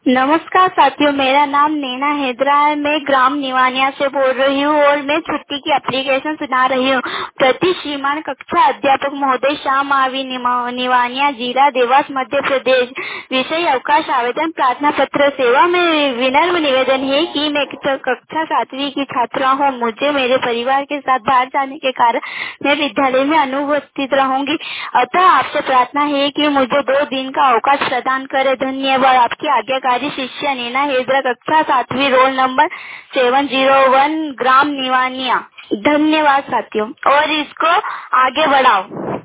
नमस्कार साथियों, मेरा नाम नैना हैदरा है। मैं ग्राम निवानिया से बोल रही हूँ और मैं छुट्टी की एप्लीकेशन सुना रही हूँ। प्रति श्रीमान कक्षा अध्यापक महोदय श्याम आवी निवानिया, जिला देवास, मध्य प्रदेश। विषय अवकाश आवेदन प्रार्थना पत्र सेवा में विनम्र निवेदन है कि मैं कक्षा 7वीं की छात्रा हूँ। मुझे मेरे परिवार के साथ बाहर जाने के कारण मैं विद्यालय में अनुपस्थित रहूंगी। अतः आपसे प्रार्थना है कि मुझे 2 दिन का अवकाश प्रदान करें। धन्यवाद। आपकी आज्ञाकारी शिष्य नैना हैदरा, कक्षा 7वीं, रोल नंबर 701, ग्राम निवानिया। धन्यवाद साथियों, और इसको आगे बढ़ाओ।